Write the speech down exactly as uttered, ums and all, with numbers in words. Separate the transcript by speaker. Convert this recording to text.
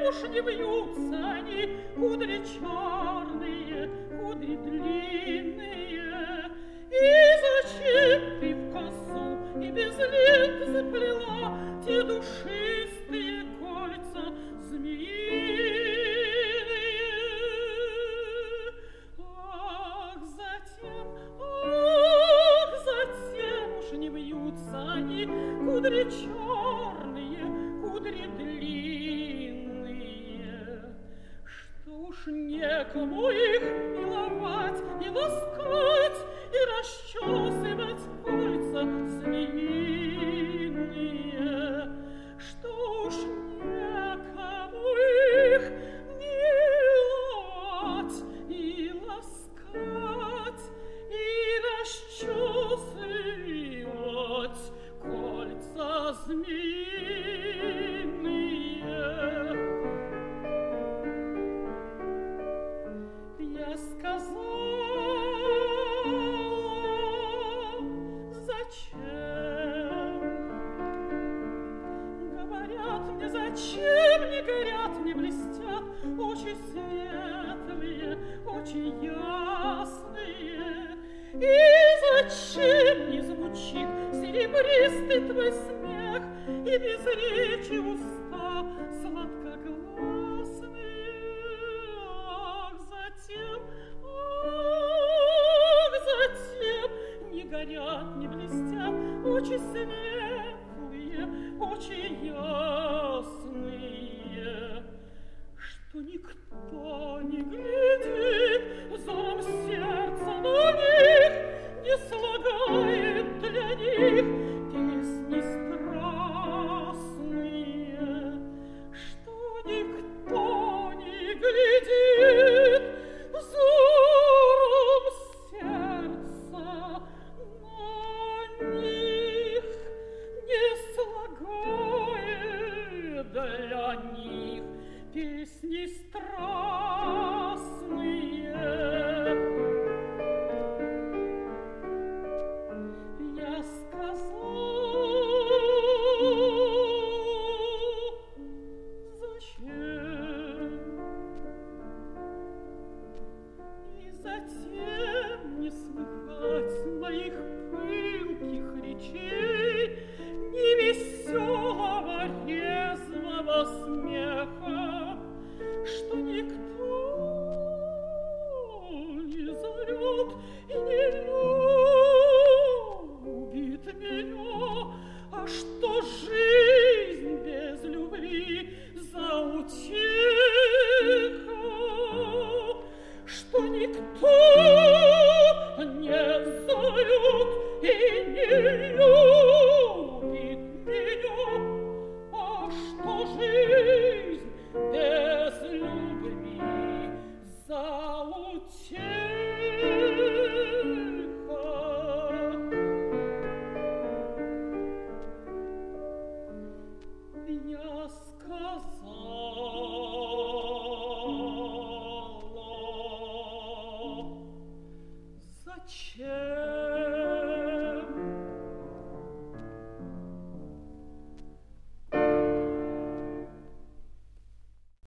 Speaker 1: уж не вьются они, кудри черные, кудри длинные? И зачем ты в косу и без лент заплела те душистые кольца змеиные? Ах, затем, ах, затем уж не вьются они, кудри черные, кудри длинные, что уж некому их миловать и ласкать, и расчесывать кольца змеиные, что уж некому их миловать и ласкать, и расчесывать кольца змеиные. Я сказала, зачем? Говорят мне, зачем не горят, не блестят очи светлые, очи ясные? И зачем не звучит серебристый твой смех и без речи уста сладкогласные? Ах, затем, ах, затем не горят, не блестят очи светлые, очи ясные, что никто не глядит взором сердца на них, не слагает для них песни страстные, что никто не глядит взором сердца на них, не слагает для них песни страстные. Я сказала, зачем? И затем не слыхать моих пылких речей, ни веселого резвого смеха, что никто не зовет и не любит меня, а что жизнь без любви заутиха, что никто не зовет и не любит меня, а что жизнь без любви заутиха. Я сказала, зачем?